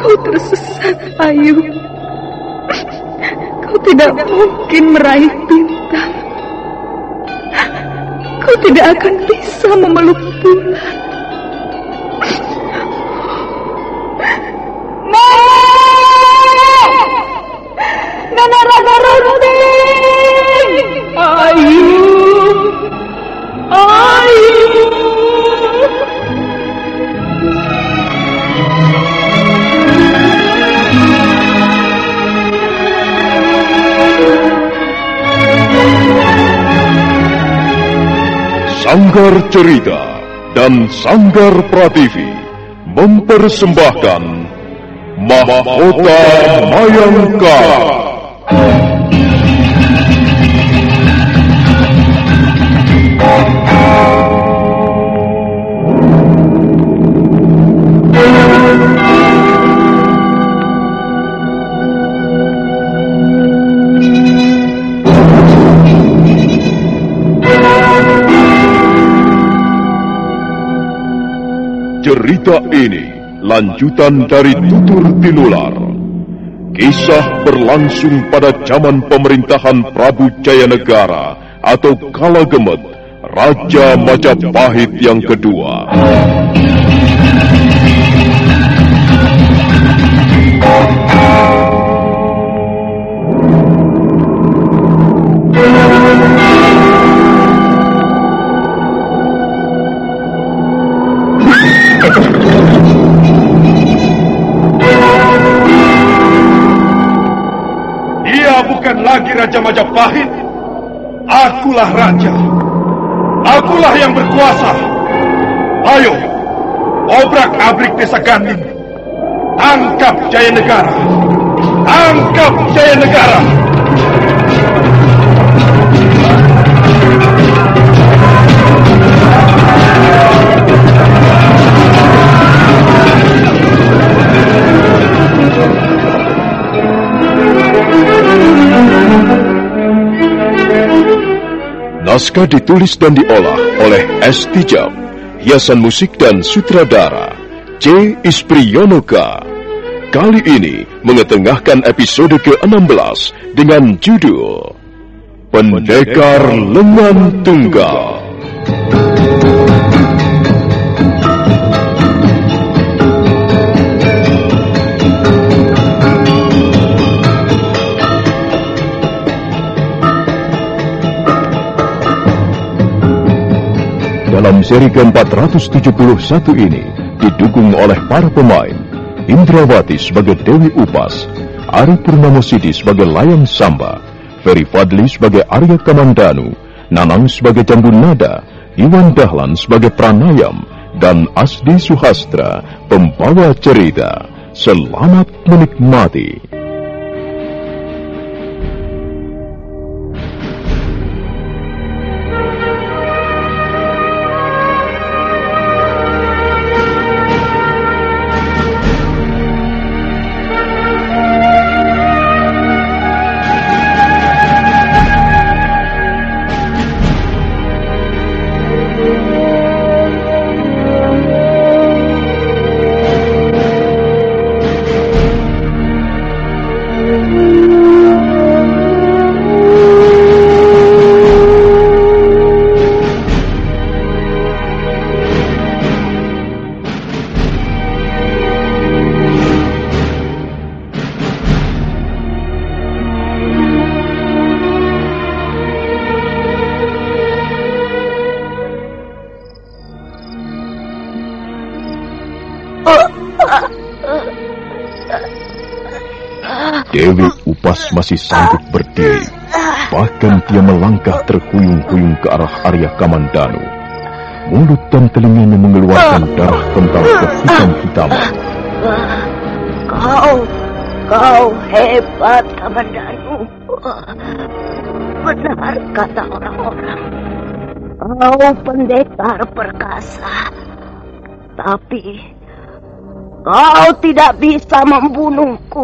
Kau tersesat, Ayu. Kau tidak mungkin meraih bintang. Kau tidak akan bisa memeluk bulan. Nenek Raga Runting! Ayu! Sanggar Cerita dan Sanggar Prativi mempersembahkan Mahkota Mayangkara. Cerita ini lanjutan dari Tutur Tinular. Kisah berlangsung pada zaman pemerintahan Prabu Jayanegara atau Kala Gemet, Raja Majapahit yang kedua. Bukan lagi Raja Majapahit. Akulah raja. Akulah yang berkuasa. Ayo, obrak-abrik desa Ganding. Tangkap Jayanegara. Tangkap Jayanegara. Naskah ditulis dan diolah oleh S. Tijab, hiasan musik dan sutradara C. Ispriyonoka. Kali ini mengetengahkan episode ke-16 dengan judul Pendekar Lengan Tunggal. Dalam seri ke-471 ini didukung oleh para pemain Indrawati sebagai Dewi Upas, Ari Purnamosidi sebagai Layang Samba, Ferry Fadli sebagai Arya Kamandanu, Nanang sebagai Jambu Nada, Iwan Dahlan sebagai Pranayam, dan Asdi Suhastra pembawa cerita. Selamat menikmati. Dewi Upas masih sanggup berdiri. Bahkan dia melangkah terhuyung-huyung ke arah Arya Kamandanu. Mulut dan telinganya mengeluarkan darah kental kehitam-hitaman. Kau hebat, Kamandanu. Benar kata orang-orang. Kau pendekar perkasa. Tapi kau tidak bisa membunuhku.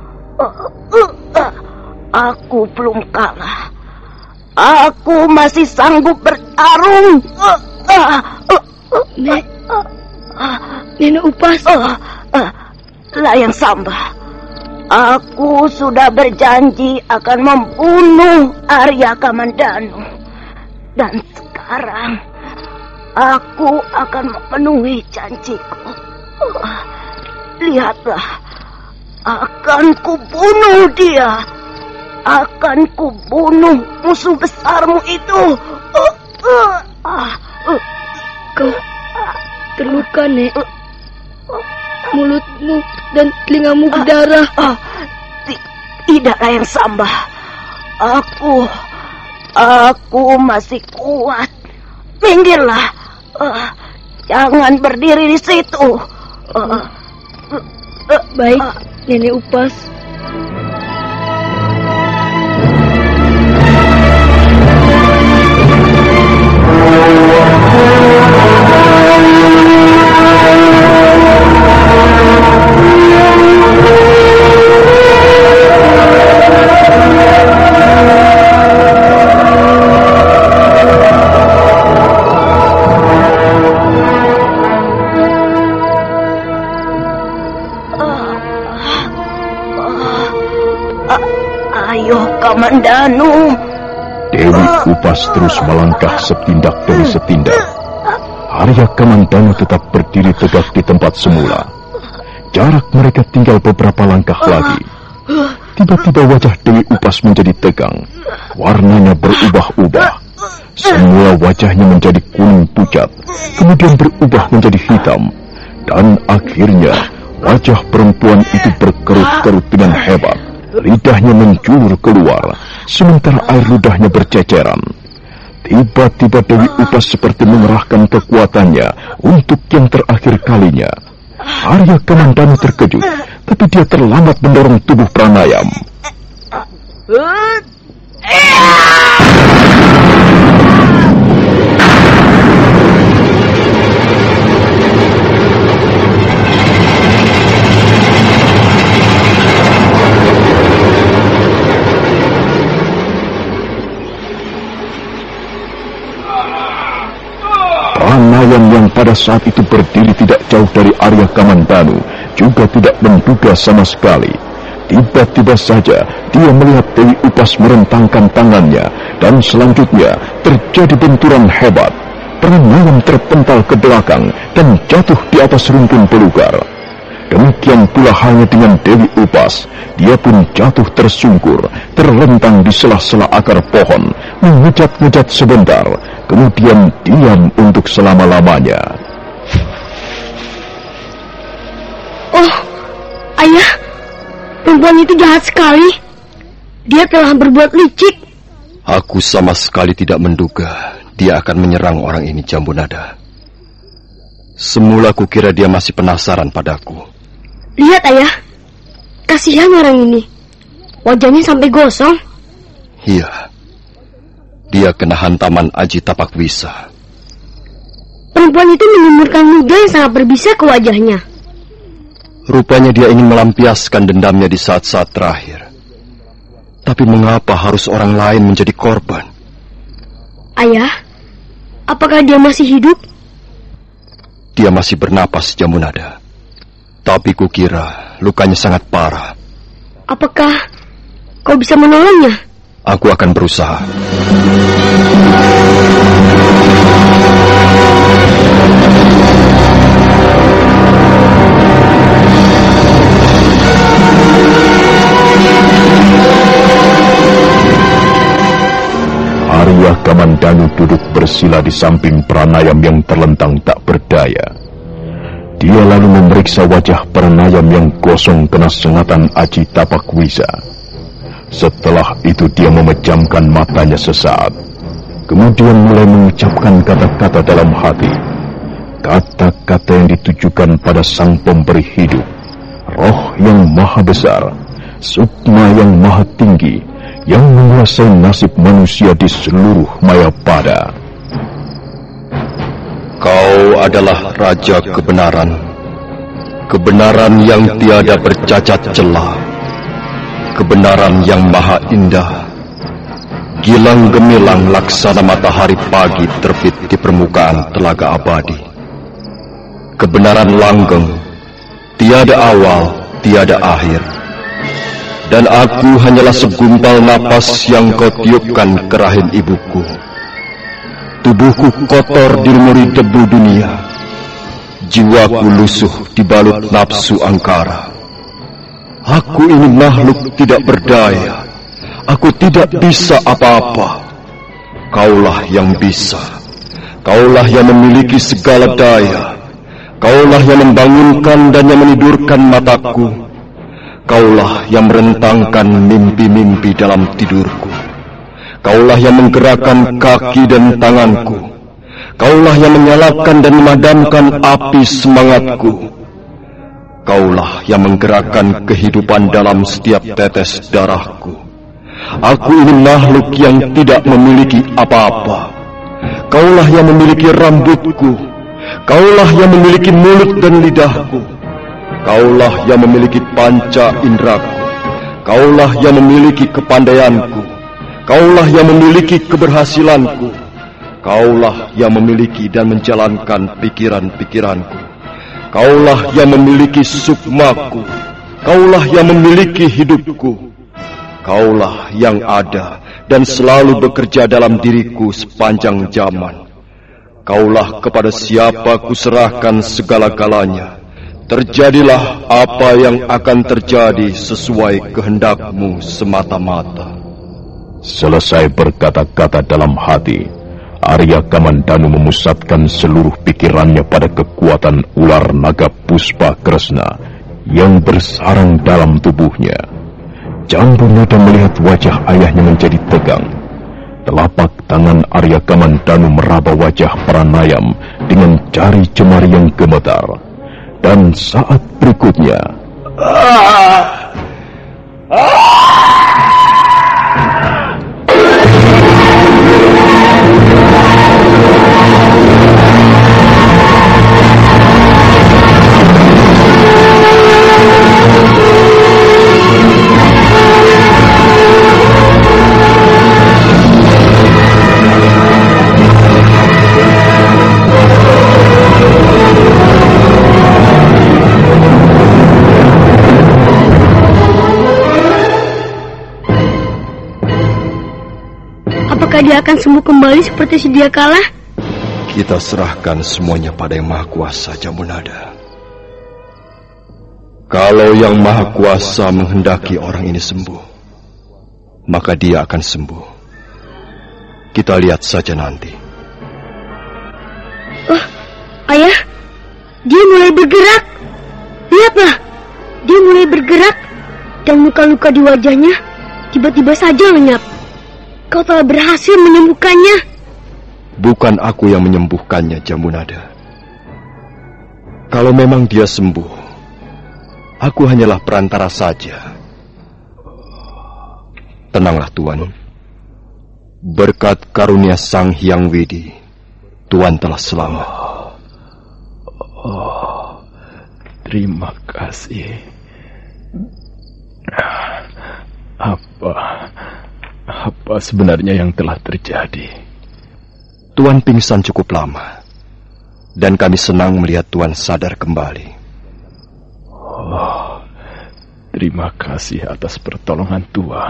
Aku belum kalah. Aku masih sanggup bertarung. Nenek Upas. Layang Samba, aku sudah berjanji akan membunuh Arya Kamandanu. Dan sekarang aku akan memenuhi janjiku. Lihatlah, akan kubunuh dia. Akan kubunuh musuh besarmu itu. Kau terluka, Nek. Mulutmu dan telingamu berdarah. Tidak, Layang Samba. Aku masih kuat. Minggirlah. Jangan berdiri di situ. Baik, Nenek Upas. Ayo, Kamandanu. Dewi Upas terus melangkah setindak demi setindak. Arya Kamandanu tetap berdiri tegak di tempat semula. Jarak mereka tinggal beberapa langkah lagi. Tiba-tiba wajah Dewi Upas menjadi tegang. Warnanya berubah-ubah. Semula wajahnya menjadi kuning pucat, kemudian berubah menjadi hitam. Dan akhirnya wajah perempuan itu berkerut-kerut dengan hebat. Lidahnya menjulur keluar, sementara air ludahnya berceceran. Tiba-tiba Dewi Upas seperti mengerahkan kekuatannya untuk yang terakhir kalinya. Arya Kamandanu terkejut, tapi dia terlambat mendorong tubuh Pranayam. Pranayam yang pada saat itu berdiri tidak jauh dari Arya Kamandanu juga tidak menduga sama sekali. Tiba-tiba saja dia melihat Dewi Upas merentangkan tangannya dan selanjutnya terjadi benturan hebat. Pranayam terpental ke belakang dan jatuh di atas rumpun belukar. Demikian pula halnya dengan Dewi Upas. Dia pun jatuh tersungkur, terlentang di sela-sela akar pohon, mengejat-ngejat sebentar, kemudian diam untuk selama-lamanya. Oh, Ayah, perempuan itu jahat sekali. Dia telah berbuat licik. Aku sama sekali tidak menduga dia akan menyerang orang ini, Jambunada. Semula kukira dia masih penasaran padaku. Lihat, Ayah. Kasihan orang ini. Wajahnya sampai gosong. Iya. Dia kena hantaman Aji Tapakwisa. Perempuan itu menyemburkan ludah yang sangat berbisa ke wajahnya. Rupanya dia ingin melampiaskan dendamnya di saat-saat terakhir. Tapi mengapa harus orang lain menjadi korban? Ayah, apakah dia masih hidup? Dia masih bernapas, Jambunada. Tapi kukira lukanya sangat parah. Apakah kau bisa menolongnya? Aku akan berusaha. Arya Kamandanu duduk bersila di samping Pranayam yang terlentang tak berdaya. Dia lalu memeriksa wajah Pranayam yang gosong kena sengatan Aji Tapakwisa. Setelah itu dia memejamkan matanya sesaat. Kemudian mulai mengucapkan kata-kata dalam hati. Kata-kata yang ditujukan pada sang pemberi hidup. Roh yang maha besar, sukma yang maha tinggi, yang menguasai nasib manusia di seluruh Mayapada. Kau adalah Raja Kebenaran. Kebenaran yang tiada bercacat celah. Kebenaran yang maha indah. Gilang gemilang laksana matahari pagi terbit di permukaan telaga abadi. Kebenaran langgeng, tiada awal, tiada akhir. Dan aku hanyalah segumpal napas yang kau tiupkan ke rahim ibuku. Tubuhku kotor dilumuri debu dunia. Jiwaku lusuh dibalut nafsu angkara. Aku ini makhluk tidak berdaya. Aku tidak bisa apa-apa. Kaulah yang bisa. Kaulah yang memiliki segala daya. Kaulah yang membangunkan dan yang menidurkan mataku. Kaulah yang merentangkan mimpi-mimpi dalam tidurku. Kaulah yang menggerakkan kaki dan tanganku. Kaulah yang menyalakan dan memadamkan api semangatku. Kaulah yang menggerakkan kehidupan dalam setiap tetes darahku. Aku ini makhluk yang tidak memiliki apa-apa. Kaulah yang memiliki rambutku. Kaulah yang memiliki mulut dan lidahku. Kaulah yang memiliki panca indraku. Kaulah yang memiliki kepandaianku. Kaulah yang memiliki keberhasilanku. Kaulah yang memiliki dan menjalankan pikiran-pikiranku. Kaulah yang memiliki sukmaku. Kaulah yang memiliki hidupku. Kaulah yang ada dan selalu bekerja dalam diriku sepanjang zaman. Kaulah kepada siapa kuserahkan segala-galanya. Terjadilah apa yang akan terjadi sesuai kehendakmu semata-mata. Selesai berkata-kata dalam hati, Arya Kamandanu memusatkan seluruh pikirannya pada kekuatan ular naga Puspa Kresna yang bersarang dalam tubuhnya. Jambunada melihat wajah ayahnya menjadi tegang. Telapak tangan Arya Kamandanu meraba wajah Pranayam dengan jari jemari yang gemetar. Dan saat berikutnya, dia akan sembuh kembali seperti sedia kala? Kita serahkan semuanya pada Yang Maha Kuasa, Jambunada. Kalau Yang Maha Kuasa menghendaki orang ini sembuh, maka dia akan sembuh. Kita lihat saja nanti. Oh, ayah, dia mulai bergerak. Lihatlah, dia mulai bergerak dan luka-luka di wajahnya tiba-tiba saja lenyap. Kau telah berhasil menyembuhkannya. Bukan aku yang menyembuhkannya, Jambunada. Kalau memang dia sembuh, aku hanyalah perantara saja. Tenanglah, Tuan. Berkat karunia Sang Hyang Widi, Tuan telah selamat. Terima kasih. Apa sebenarnya yang telah terjadi? Tuan pingsan cukup lama, dan kami senang melihat Tuan sadar kembali. Terima kasih atas pertolongan Tuan.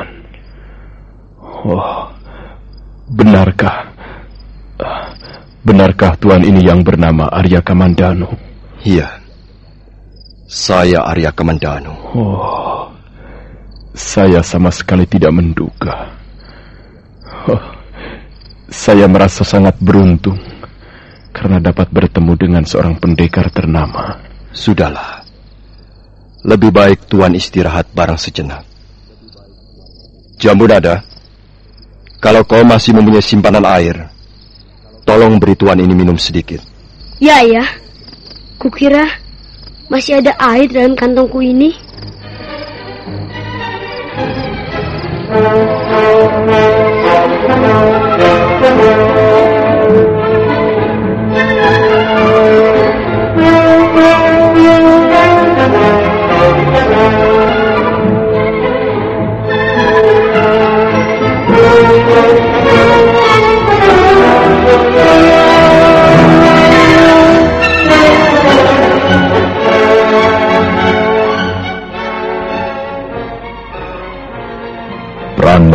Benarkah Tuan ini yang bernama Arya Kamandanu? Iya, saya Arya Kamandanu. Saya sama sekali tidak menduga. Saya merasa sangat beruntung karena dapat bertemu dengan seorang pendekar ternama. Sudahlah, lebih baik Tuan istirahat barang sejenak. Jambunada, kalau kau masih mempunyai simpanan air, tolong beri Tuan ini minum sedikit. Ya, kukira masih ada air dalam kantongku ini.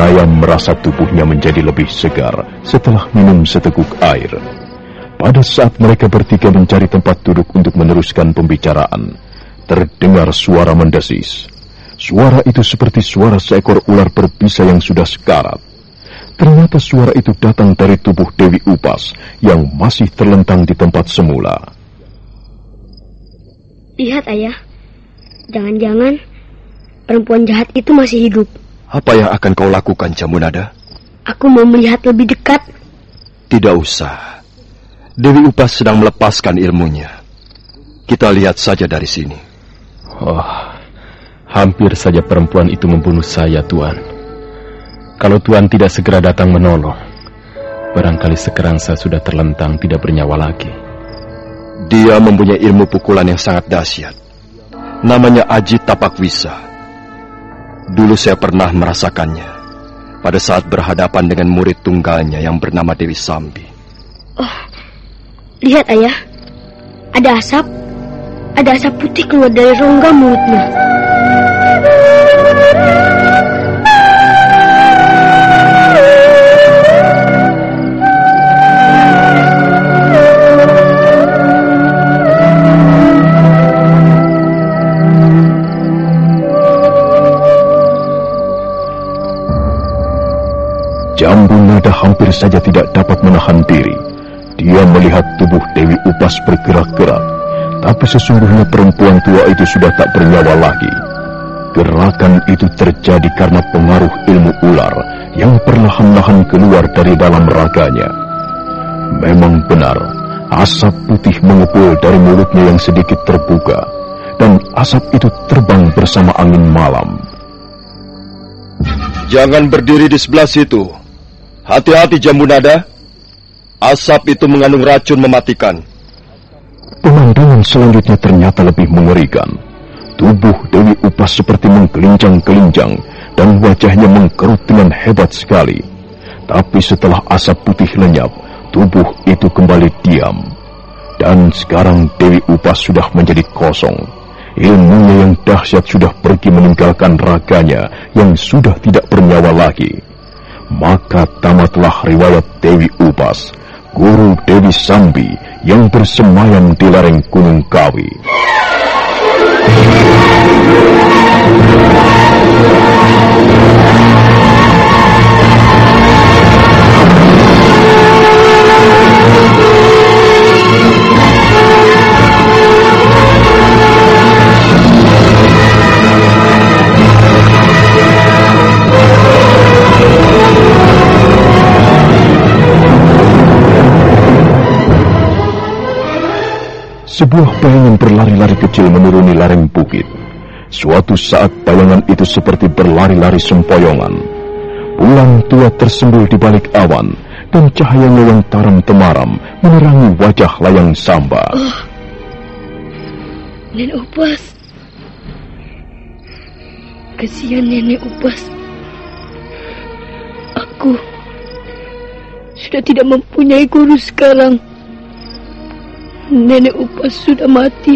Nayam merasa tubuhnya menjadi lebih segar setelah minum seteguk air. Pada saat mereka bertiga mencari tempat duduk untuk meneruskan pembicaraan, terdengar suara mendesis. Suara itu seperti suara seekor ular berbisa yang sudah sekarat. Ternyata suara itu datang dari tubuh Dewi Upas yang masih terlentang di tempat semula. Lihat, Ayah. Jangan-jangan perempuan jahat itu masih hidup. Apa yang akan kau lakukan, Jambunada? Aku mau melihat lebih dekat. Tidak usah. Dewi Upas sedang melepaskan ilmunya. Kita lihat saja dari sini. Oh, hampir saja perempuan itu membunuh saya, Tuan. Kalau Tuan tidak segera datang menolong, barangkali sekarang saya sudah terlentang tidak bernyawa lagi. Dia mempunyai ilmu pukulan yang sangat dahsyat. Namanya Aji Tapakwisa. Dulu saya pernah merasakannya pada saat berhadapan dengan murid tunggalnya yang bernama Dewi Sambi. Oh, lihat, Ayah. Ada asap. Ada asap putih keluar dari rongga mulutnya. Jambunada hampir saja tidak dapat menahan diri. Dia melihat tubuh Dewi Upas bergerak-gerak, tapi sesungguhnya perempuan tua itu sudah tak bernyawa lagi. Gerakan itu terjadi karena pengaruh ilmu ular yang perlahan-lahan keluar dari dalam raganya. Memang benar, asap putih mengepul dari mulutnya yang sedikit terbuka, dan asap itu terbang bersama angin malam. Jangan berdiri di sebelah situ. Hati-hati, Jambunada. Asap itu mengandung racun mematikan. Pemandangan selanjutnya ternyata lebih mengerikan. Tubuh Dewi Upas seperti menggelinjang-gelinjang dan wajahnya mengkerut dengan hebat sekali. Tapi setelah asap putih lenyap, tubuh itu kembali diam. Dan sekarang Dewi Upas sudah menjadi kosong. Ilmunya yang dahsyat sudah pergi meninggalkan raganya yang sudah tidak bernyawa lagi. Maka tamatlah riwayat Dewi Upas, guru Dewi Sambi yang bersemayam di lereng Gunung Kawi. Sebuah bayangan berlari-lari kecil menuruni lereng bukit. Suatu saat bayangan itu seperti berlari-lari sempoyongan. Bulan tua tersembul di balik awan, dan cahayanya yang taram-temaram menerangi wajah Layang Samba. Oh, Nenek Upas. Kasihan Nenek Upas. Aku sudah tidak mempunyai guru sekarang. Nenek Upas sudah mati.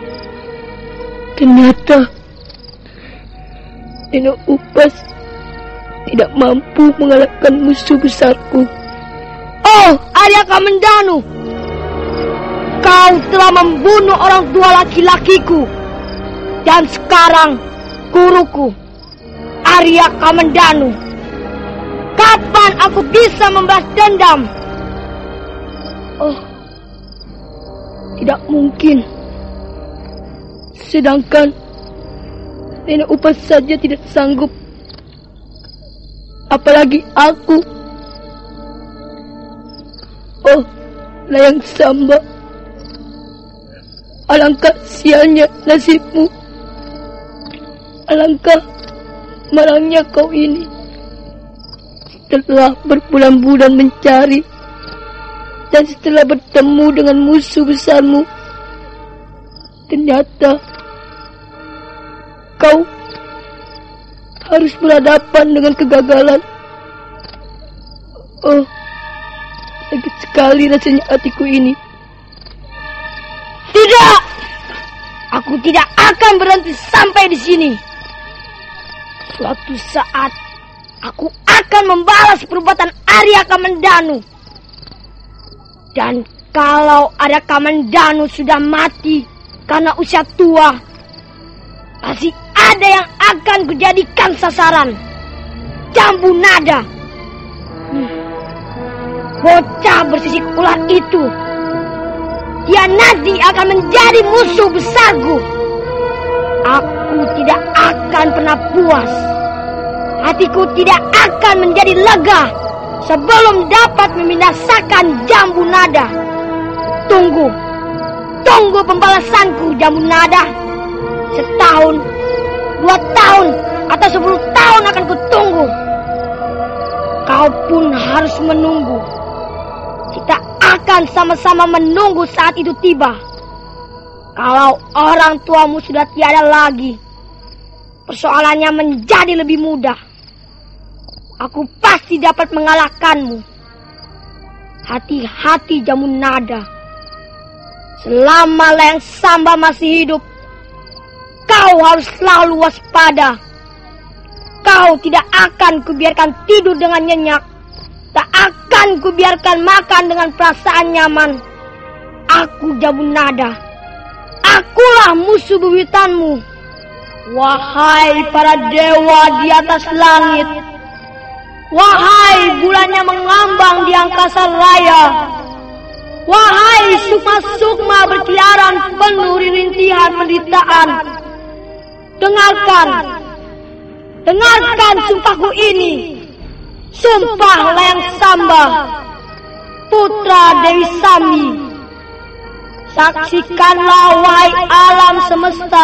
Ternyata Nenek Upas tidak mampu mengalahkan musuh besarku. Oh, Arya Kamandanu, kau telah membunuh orang tua laki-lakiku. Dan sekarang guruku, Arya Kamandanu. Kapan aku bisa membalas dendam? Oh, tidak mungkin. Sedangkan Nenek Upas saja tidak sanggup, apalagi aku. Oh, Layang Samba, alangkah sialnya nasibmu. Alangkah malangnya kau ini. Setelah berbulan-bulan mencari, dan setelah bertemu dengan musuh besarmu, ternyata kau harus berhadapan dengan kegagalan. Oh, sakit sekali rasanya hatiku ini. Tidak! Aku tidak akan berhenti sampai di sini. Suatu saat aku akan membalas perbuatan Arya Kamandanu. Dan kalau Arya Kamandanu sudah mati karena usia tua, pasti ada yang akan kujadikan sasaran. Jambu Nada. Bocah bersisik ular itu, dia nanti akan menjadi musuh besarku. Aku tidak akan pernah puas. Hatiku tidak akan menjadi lega sebelum dapat membinasakan Jambu Nada. Tunggu pembalasanku, Jambu Nada. 1 tahun, 2 tahun, atau 10 tahun akan kutunggu. Kau pun harus menunggu. Kita akan sama-sama menunggu saat itu tiba. Kalau orang tuamu sudah tiada lagi, persoalannya menjadi lebih mudah. Aku pasti dapat mengalahkanmu. Hati-hati, Jambu Nada. Selama Layang Samba masih hidup, kau harus selalu waspada. Kau tidak akan kubiarkan tidur dengan nyenyak. Tak akan kubiarkan makan dengan perasaan nyaman. Aku, Jambu Nada. Akulah musuh bebuyutanmu. Wahai para dewa di atas langit. Wahai bulan yang mengambang di angkasa raya. Wahai sukma-sukma berkeliaran penuh rintihan penderitaan. Dengarkan sumpahku ini. Sumpah Layang Samba, putra Dewi Sambi. Saksikanlah wahai alam semesta.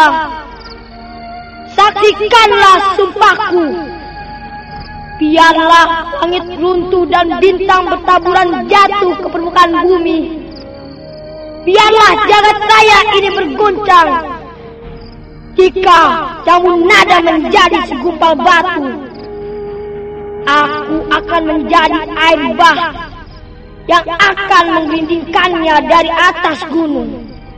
Saksikanlah sumpahku. Biarlah langit runtuh dan bintang bertaburan jatuh ke permukaan bumi. Biarlah jagat raya ini berguncang. Jika Jambu Nada menjadi segumpal batu, aku akan menjadi air bah yang akan menggelindingkannya dari atas gunung.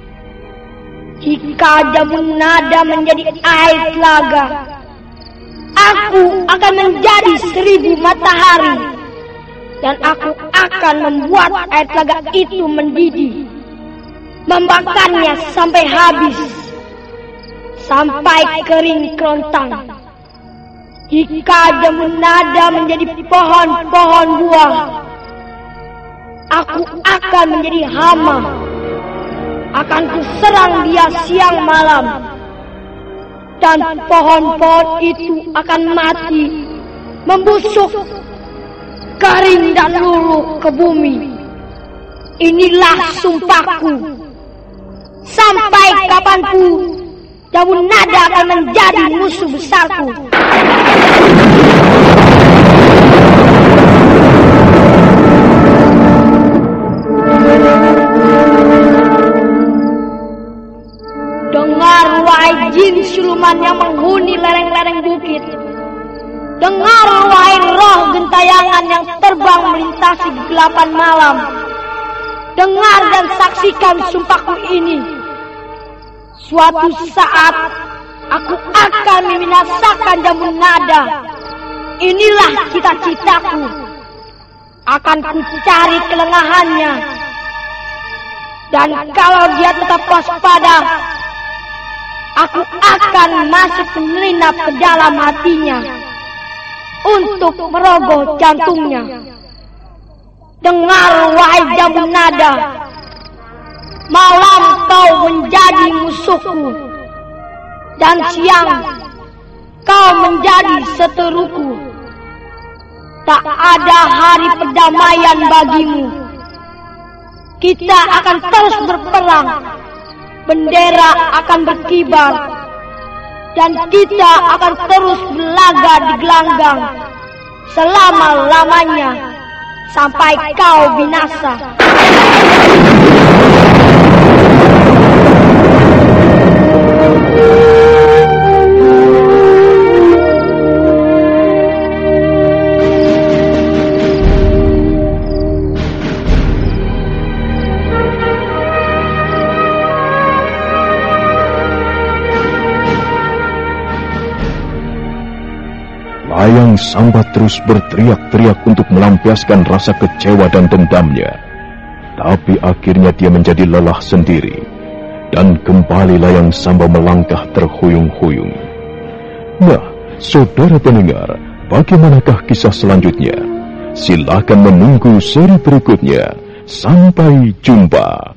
Jika Jambu Nada menjadi air telaga, aku akan menjadi 1000 matahari. Dan aku akan membuat air telaga itu mendidih, membakarnya sampai habis, sampai kering kerontang. Jika Jambu Nada menjadi pohon-pohon buah, aku akan menjadi hama. Akan kuserang dia siang malam. Dan pohon-pohon itu akan mati, membusuk, kering dan luluh ke bumi. Inilah sumpahku. Sampai kapanpun Jambu Nada akan menjadi musuh besarku. Dengar wahai jin siluman yang menghuni lereng-lereng bukit. Dengar wahai roh gentayangan yang terbang melintasi kegelapan malam. Dengar dan saksikan sumpahku ini. Suatu saat aku akan membinasakan Jambu Nada. Inilah cita-citaku. Akan ku cari kelengahannya. Dan kalau dia tetap waspada, aku akan masuk menyelinap ke dalam hatinya untuk merogoh jantungnya. Dengar wahai Jambu Nada, malam kau menjadi musuhku, dan siang kau menjadi seteruku. Tak ada hari perdamaian bagimu. Kita akan terus berperang. Bendera akan berkibar. Dan kita akan terus berlaga di gelanggang selama-lamanya sampai kau binasa. Layang Samba terus berteriak-teriak untuk melampiaskan rasa kecewa dan dendamnya. Tapi akhirnya dia menjadi lelah sendiri. Dan kembali Layang Samba melangkah terhuyung-huyung. Nah, saudara pendengar, bagaimanakah kisah selanjutnya? Silakan menunggu seri berikutnya. Sampai jumpa.